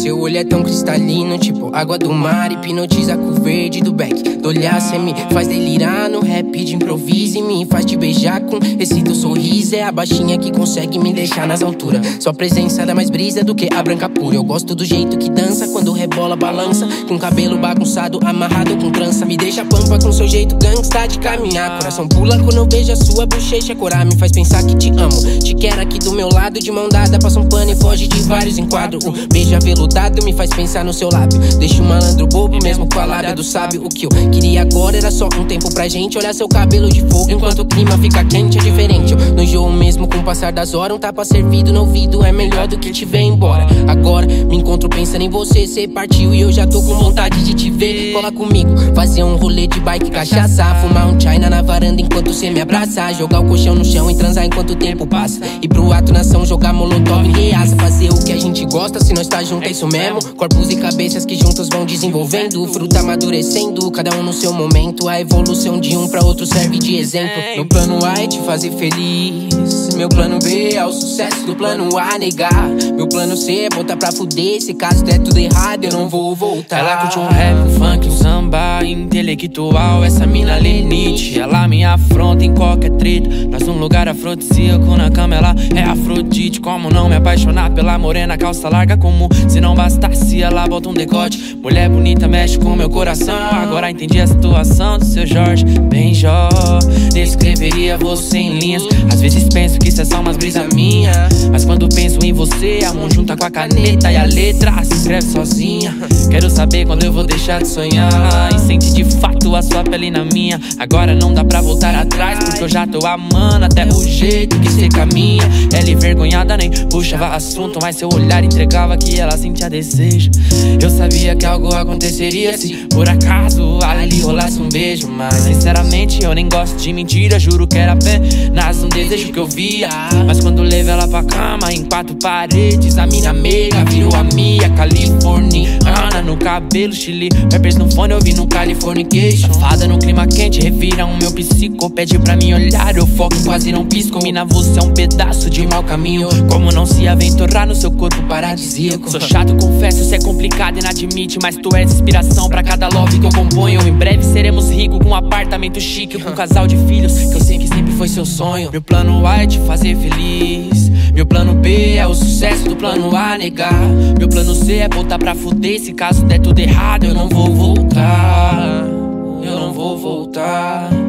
Seu olho é tão cristalino, tipo água do mar. Hipnotiza com o verde do Beck. Do olhar cê me faz delirar no rap de improviso. E me faz te beijar com esse teu sorriso. É a baixinha que consegue me deixar nas alturas. Sua presença dá mais brisa do que a branca pura. Eu gosto do jeito que dança quando rebola, balança. Com cabelo bagunçado, amarrado com trança. Me deixa pampa com seu jeito gangsta de caminhar. Coração pula quando eu vejo a sua bochecha corar. Me faz pensar que te amo. Te quero aqui do meu lado, de mão dada. Passa um pano e foge de vários enquadros. Um beijo aveludado me faz pensar no seu lábio. Deixa o malandro bobo mesmo com a lábia do sábio. O que eu queria agora era só um tempo pra gente olhar seu cabelo de fogo enquanto o clima fica quente. É diferente, eu não enjoo mesmo com o passar das horas. Um tapa servido no ouvido é melhor do que te ver embora. Agora me encontro pensando em você. Cê partiu e eu já tô com vontade de te ver. Cola comigo, fazer um rolê de bike, cachaça. Fumar um china na varanda enquanto cê me abraça. Jogar o colchão no chão e transar enquanto o tempo passa. E pro ato nação jogar molotov e reaça. Fazer o que a gente gosta, se nós tá junto é isso mesmo. Corpos e cabeças que juntos vão desenvolvendo. Fruta amadurecendo, cada um no seu momento. A evolução de um pra outro serve de exemplo. Meu plano A é te fazer feliz. Meu plano B é o sucesso do plano A negar. Meu plano C é botar pra fuder. Se caso der tudo errado eu não vou voltar. Ela curte um rap, um funk, um samba intelectual, essa mina lenite. Ela me afronta em qualquer treta. Nós num lugar afrodisíaco, na cama ela é Afrodite. Como não me apaixonar pela morena, calça larga como se não bastasse ela bota um decote. Mulher bonita mexe com meu coração. Agora entendi a situação do seu Jorge Benjó. Descreveria você em linhas. Às vezes penso que isso é só umas brisa minha, mas quando penso em você, a mão junta com a caneta e a letra se escreve sozinha. Quero saber quando eu vou deixar de sonhar e sentir de fato a sua pele na minha. Agora não dá pra voltar atrás, porque eu já tô amando até o jeito que cê caminha. Ela envergonhada nem puxava assunto, mas seu olhar entregava que ela sentia desejo. Eu sabia que algo aconteceria se por acaso ali rolasse um beijo, mas sinceramente eu nem gosto de mentira. Juro que era apenas um desejo que eu via. Mas quando levei ela pra cama em quatro paredes, a minha amiga virou a minha californiana. No cabelo chili, peppers no fone ouvindo Californication. Safada no clima quente, revira o meu psico. Pede pra mim olhar, eu foco quase não pisco. Mina, você é um pedaço de mau caminho. Como não se aventurar no seu corpo paradisíaco? Sou chato, confesso, cê é complicado e não admite, mas tu és inspiração pra cada love que eu componho. Em breve seremos ricos com um apartamento chique, com um casal de filhos, que eu sei que sempre foi seu sonho. Meu plano A é te fazer feliz. Meu plano B é o sucesso do plano A negar. Meu plano C é botar pra fuder. Se caso der tudo errado eu não vou voltar. Eu não vou voltar.